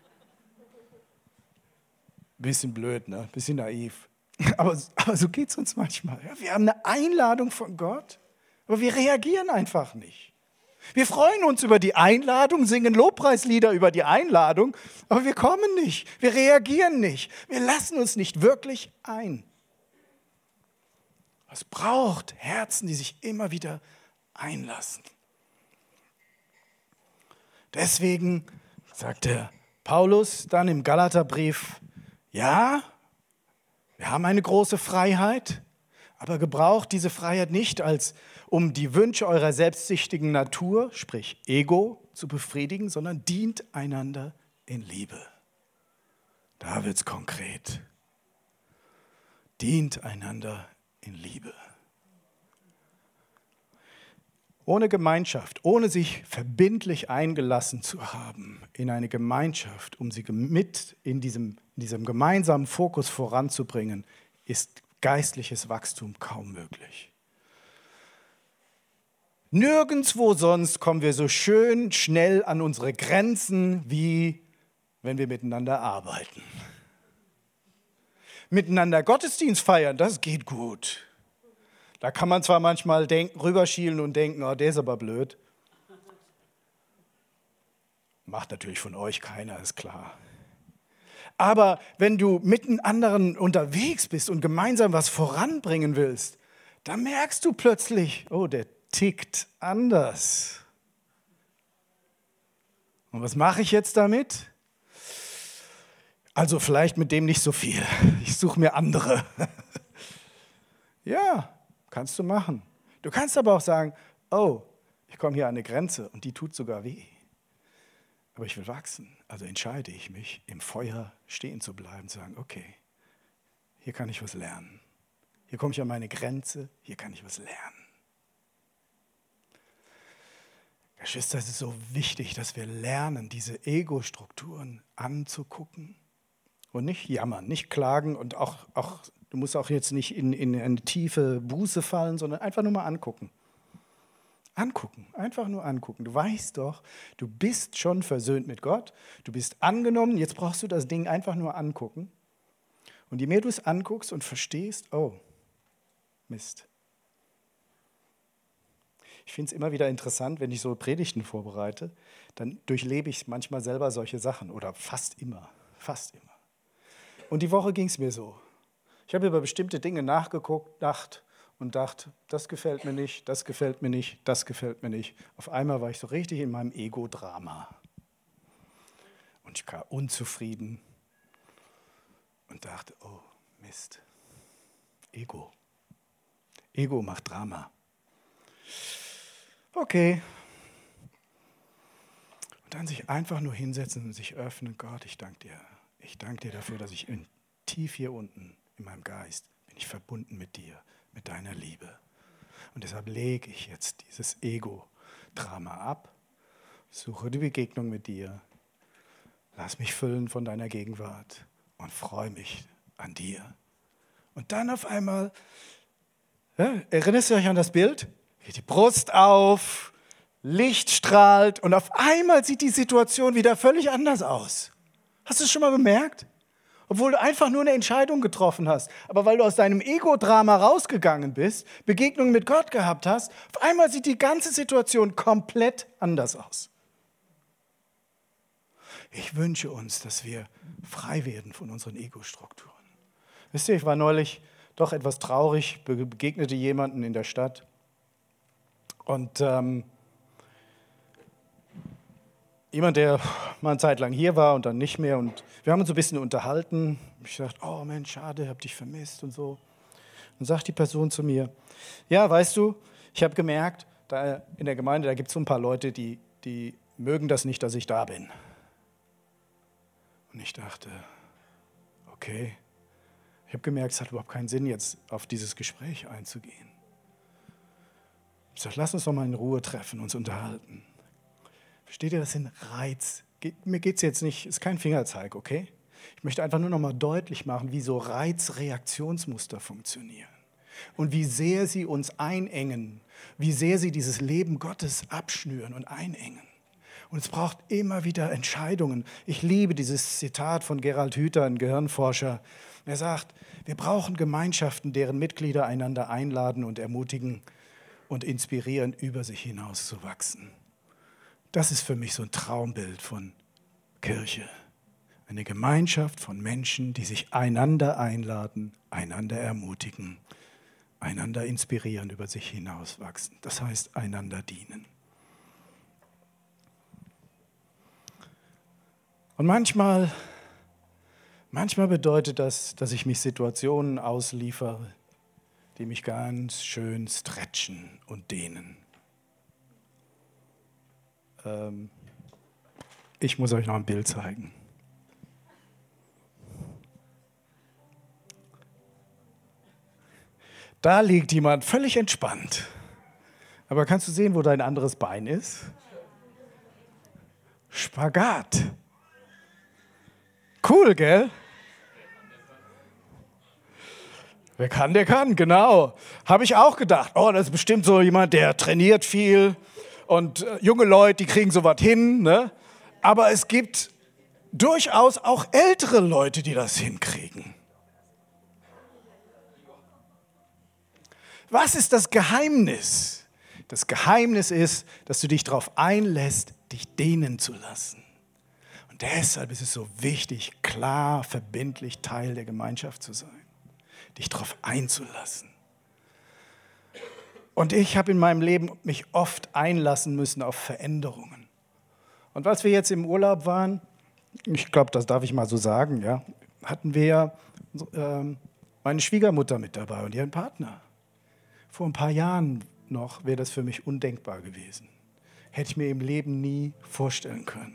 Bisschen blöd, ne? Bisschen naiv. Aber, aber so geht es uns manchmal. Ja, wir haben eine Einladung von Gott, aber wir reagieren einfach nicht. Wir freuen uns über die Einladung, singen Lobpreislieder über die Einladung, aber wir kommen nicht, wir reagieren nicht, wir lassen uns nicht wirklich ein. Es braucht Herzen, die sich immer wieder einlassen. Deswegen sagt der Paulus dann im Galaterbrief, ja, wir haben eine große Freiheit, aber gebraucht diese Freiheit nicht, als um die Wünsche eurer selbstsüchtigen Natur, sprich Ego, zu befriedigen, sondern dient einander in Liebe. Da wird es konkret. Dient einander in Liebe. Ohne Gemeinschaft, ohne sich verbindlich eingelassen zu haben in eine Gemeinschaft, um sie mit in diesem, in diesem gemeinsamen Fokus voranzubringen, ist geistliches Wachstum kaum möglich. Nirgendwo sonst kommen wir so schön schnell an unsere Grenzen, wie wenn wir miteinander arbeiten. Miteinander Gottesdienst feiern, das geht gut. Da kann man zwar manchmal denken, rüberschielen und denken, oh, der ist aber blöd. Macht natürlich von euch keiner, ist klar. Aber wenn du mit einem anderen unterwegs bist und gemeinsam was voranbringen willst, dann merkst du plötzlich, oh, der tickt anders. Und was mache ich jetzt damit? Also vielleicht mit dem nicht so viel. Ich suche mir andere. Ja. Kannst du machen. Du kannst aber auch sagen, oh, ich komme hier an eine Grenze und die tut sogar weh. Aber ich will wachsen. Also entscheide ich mich, im Feuer stehen zu bleiben, zu sagen, okay, hier kann ich was lernen. Hier komme ich an meine Grenze, hier kann ich was lernen. Geschwister, es ist so wichtig, dass wir lernen, diese Ego-Strukturen anzugucken und nicht jammern, nicht klagen und auch, auch du musst auch jetzt nicht in, in eine tiefe Buße fallen, sondern einfach nur mal angucken. Angucken, einfach nur angucken. Du weißt doch, du bist schon versöhnt mit Gott, du bist angenommen, jetzt brauchst du das Ding einfach nur angucken. Und je mehr du es anguckst und verstehst, oh, Mist. Ich finde es immer wieder interessant, wenn ich so Predigten vorbereite, dann durchlebe ich manchmal selber solche Sachen oder fast immer, fast immer. Und die Woche ging es mir so. Ich habe über bestimmte Dinge nachgeguckt, dachte und dachte, das gefällt mir nicht, das gefällt mir nicht, das gefällt mir nicht. Auf einmal war ich so richtig in meinem Ego-Drama. Und ich war unzufrieden und dachte, oh Mist, Ego. Ego macht Drama. Okay. Und dann sich einfach nur hinsetzen und sich öffnen. Gott, ich danke dir. Ich danke dir dafür, dass ich in, tief hier unten in meinem Geist bin ich verbunden mit dir, mit deiner Liebe. Und deshalb lege ich jetzt dieses Ego-Drama ab, suche die Begegnung mit dir, lass mich füllen von deiner Gegenwart und freue mich an dir. Und dann auf einmal, ja, erinnerst du euch an das Bild? Geht die Brust auf, Licht strahlt und auf einmal sieht die Situation wieder völlig anders aus. Hast du es schon mal bemerkt? Obwohl du einfach nur eine Entscheidung getroffen hast. Aber weil du aus deinem Ego-Drama rausgegangen bist, Begegnung mit Gott gehabt hast, auf einmal sieht die ganze Situation komplett anders aus. Ich wünsche uns, dass wir frei werden von unseren Ego-Strukturen. Wisst ihr, ich war neulich doch etwas traurig, begegnete jemanden in der Stadt und ähm, jemand, der mal eine Zeit lang hier war und dann nicht mehr. Und wir haben uns so ein bisschen unterhalten. Ich dachte, oh Mensch, schade, hab dich vermisst und so. Dann sagt die Person zu mir, ja, weißt du, ich habe gemerkt, da in der Gemeinde, da gibt es so ein paar Leute, die, die mögen das nicht, dass ich da bin. Und ich dachte, okay, ich habe gemerkt, es hat überhaupt keinen Sinn, jetzt auf dieses Gespräch einzugehen. Ich sage, lass uns doch mal in Ruhe treffen, uns unterhalten. Versteht ihr, das sind Reiz. Ge- mir geht es jetzt nicht, ist kein Fingerzeig, okay? Ich möchte einfach nur noch mal deutlich machen, wie so Reizreaktionsmuster funktionieren und wie sehr sie uns einengen, wie sehr sie dieses Leben Gottes abschnüren und einengen. Und es braucht immer wieder Entscheidungen. Ich liebe dieses Zitat von Gerald Hüther, ein Gehirnforscher. Er sagt, wir brauchen Gemeinschaften, deren Mitglieder einander einladen und ermutigen und inspirieren, über sich hinaus zu wachsen. Das ist für mich so ein Traumbild von Kirche. Eine Gemeinschaft von Menschen, die sich einander einladen, einander ermutigen, einander inspirieren, über sich hinaus wachsen. Das heißt, einander dienen. Und manchmal, manchmal bedeutet das, dass ich mich Situationen ausliefere, die mich ganz schön stretchen und dehnen. Ähm, ich muss euch noch ein Bild zeigen. Da liegt jemand völlig entspannt. Aber kannst du sehen, wo dein anderes Bein ist? Spagat. Cool, gell? Wer kann, der kann, genau. Habe ich auch gedacht. Oh, das ist bestimmt so jemand, der trainiert viel. Und äh, junge Leute, die kriegen sowas hin. Ne? Aber es gibt durchaus auch ältere Leute, die das hinkriegen. Was ist das Geheimnis? Das Geheimnis ist, dass du dich darauf einlässt, dich dehnen zu lassen. Und deshalb ist es so wichtig, klar, verbindlich Teil der Gemeinschaft zu sein. Dich darauf einzulassen. Und ich habe in meinem Leben mich oft einlassen müssen auf Veränderungen. Und als wir jetzt im Urlaub waren, ich glaube, das darf ich mal so sagen, ja, hatten wir äh, meine Schwiegermutter mit dabei und ihren Partner. Vor ein paar Jahren noch wäre das für mich undenkbar gewesen. Hätte ich mir im Leben nie vorstellen können.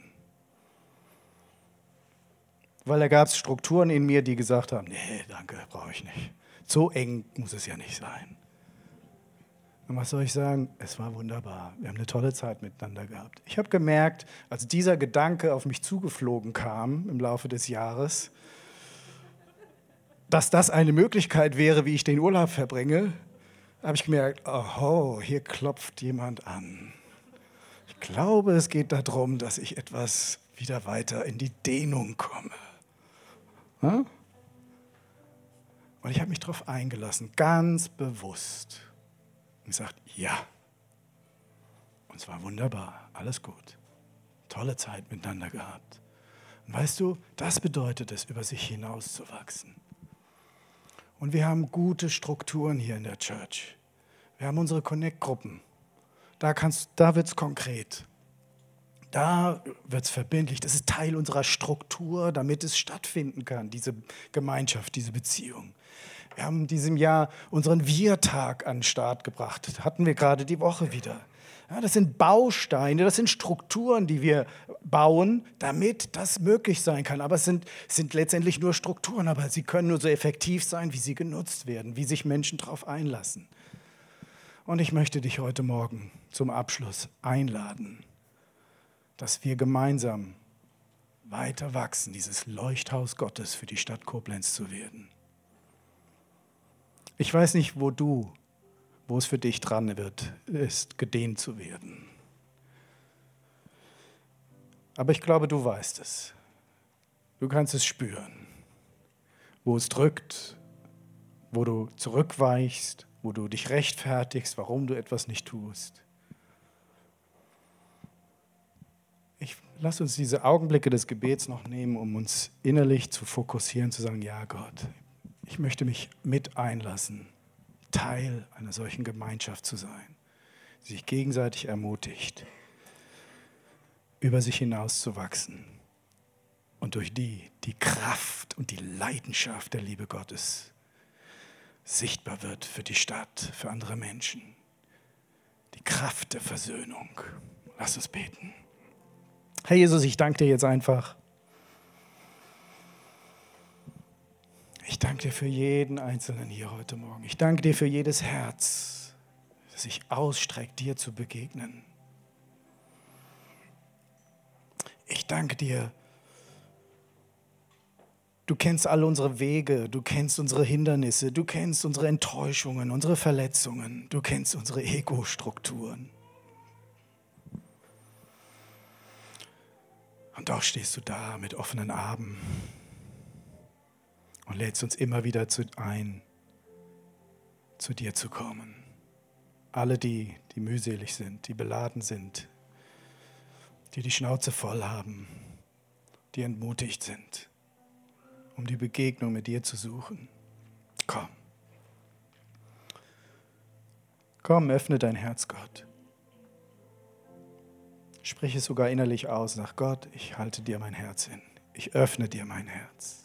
Weil da gab es Strukturen in mir, die gesagt haben, nee, danke, brauche ich nicht. So eng muss es ja nicht sein. Und was soll ich sagen? Es war wunderbar. Wir haben eine tolle Zeit miteinander gehabt. Ich habe gemerkt, als dieser Gedanke auf mich zugeflogen kam im Laufe des Jahres, dass das eine Möglichkeit wäre, wie ich den Urlaub verbringe, habe ich gemerkt, oh, hier klopft jemand an. Ich glaube, es geht darum, dass ich etwas wieder weiter in die Dehnung komme. Hm? Und ich habe mich darauf eingelassen, ganz bewusst. Und gesagt, ja. Und es war wunderbar, alles gut. Tolle Zeit miteinander gehabt. Und weißt du, das bedeutet es, über sich hinauszuwachsen. Und wir haben gute Strukturen hier in der Church. Wir haben unsere Connect-Gruppen. Da, kannst, da wird es konkret. Da wird es verbindlich. Das ist Teil unserer Struktur, damit es stattfinden kann, diese Gemeinschaft, diese Beziehung. Wir haben in diesem Jahr unseren Wir-Tag an den Start gebracht. Das hatten wir gerade die Woche wieder. Ja, das sind Bausteine, das sind Strukturen, die wir bauen, damit das möglich sein kann. Aber es sind, sind letztendlich nur Strukturen, aber sie können nur so effektiv sein, wie sie genutzt werden, wie sich Menschen darauf einlassen. Und ich möchte dich heute Morgen zum Abschluss einladen, dass wir gemeinsam weiter wachsen, dieses Leuchthaus Gottes für die Stadt Koblenz zu werden. Ich weiß nicht, wo du wo es für dich dran wird, ist, gedehnt zu werden. Aber ich glaube, du weißt es. Du kannst es spüren, wo es drückt, wo du zurückweichst, wo du dich rechtfertigst, warum du etwas nicht tust. Ich, lass uns diese Augenblicke des Gebets noch nehmen, um uns innerlich zu fokussieren, zu sagen, ja Gott, ich möchte mich mit einlassen, Teil einer solchen Gemeinschaft zu sein, die sich gegenseitig ermutigt, über sich hinaus zu wachsen und durch die die Kraft und die Leidenschaft der Liebe Gottes sichtbar wird für die Stadt, für andere Menschen. Die Kraft der Versöhnung. Lass uns beten. Herr Jesus, ich danke dir jetzt einfach. Ich danke dir für jeden Einzelnen hier heute Morgen. Ich danke dir für jedes Herz, das sich ausstreckt, dir zu begegnen. Ich danke dir. Du kennst alle unsere Wege, du kennst unsere Hindernisse, du kennst unsere Enttäuschungen, unsere Verletzungen, du kennst unsere Ego-Strukturen. Und doch stehst du da mit offenen Armen und lädst uns immer wieder ein, zu dir zu kommen. Alle die, die mühselig sind, die beladen sind, die die Schnauze voll haben, die entmutigt sind, um die Begegnung mit dir zu suchen. Komm. Komm, öffne dein Herz, Gott. Sprich es sogar innerlich aus. Sag, Gott, ich halte dir mein Herz hin. Ich öffne dir mein Herz.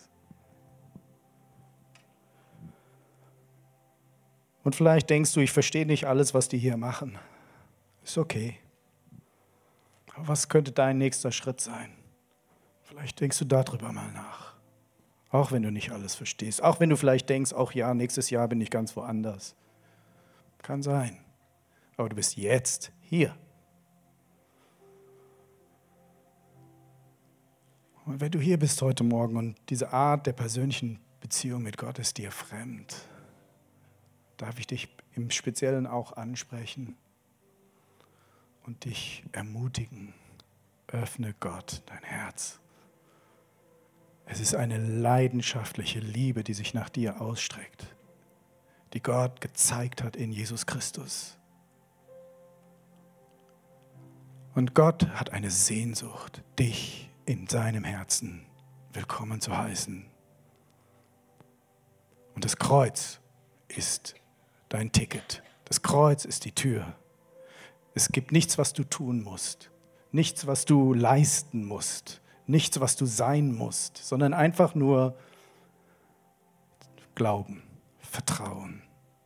Und vielleicht denkst du, ich verstehe nicht alles, was die hier machen. Ist okay. Aber was könnte dein nächster Schritt sein? Vielleicht denkst du darüber mal nach. Auch wenn du nicht alles verstehst. Auch wenn du vielleicht denkst, auch ja, nächstes Jahr bin ich ganz woanders. Kann sein. Aber du bist jetzt hier. Und wenn du hier bist heute Morgen und diese Art der persönlichen Beziehung mit Gott ist dir fremd, darf ich dich im Speziellen auch ansprechen und dich ermutigen. Öffne Gott dein Herz. Es ist eine leidenschaftliche Liebe, die sich nach dir ausstreckt, die Gott gezeigt hat in Jesus Christus. Und Gott hat eine Sehnsucht, dich in seinem Herzen willkommen zu heißen. Und das Kreuz ist dein Ticket. Das Kreuz ist die Tür. Es gibt nichts, was du tun musst. Nichts, was du leisten musst. Nichts, was du sein musst. Sondern einfach nur Glauben, Vertrauen.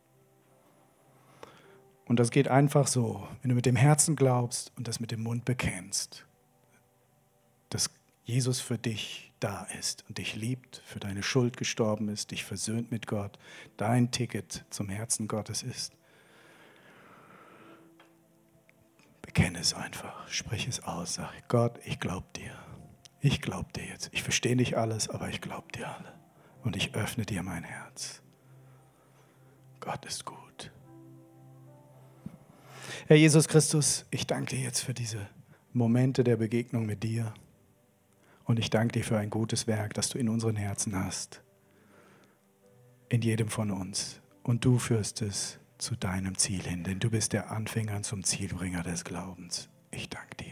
Und das geht einfach so, wenn du mit dem Herzen glaubst und das mit dem Mund bekennst, dass Jesus für dich da ist und dich liebt, für deine Schuld gestorben ist, dich versöhnt mit Gott, dein Ticket zum Herzen Gottes ist. Bekenne es einfach, sprich es aus, sag Gott, ich glaube dir. Ich glaube dir jetzt. Ich verstehe nicht alles, aber ich glaube dir alle. Und ich öffne dir mein Herz. Gott ist gut. Herr Jesus Christus, ich danke dir jetzt für diese Momente der Begegnung mit dir. Und ich danke dir für ein gutes Werk, das du in unseren Herzen hast. In jedem von uns. Und du führst es zu deinem Ziel hin, denn du bist der Anfänger zum Zielbringer des Glaubens. Ich danke dir.